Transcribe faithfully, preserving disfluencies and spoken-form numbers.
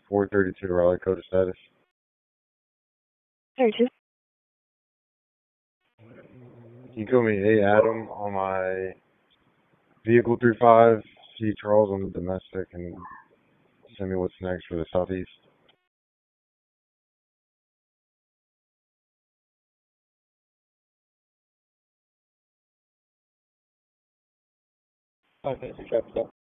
four thirty-two Raleigh code status. thirty-two. You call me A Adam on my vehicle through five, C Charles on the domestic, and send me what's next for the southeast. Okay, traffic stop.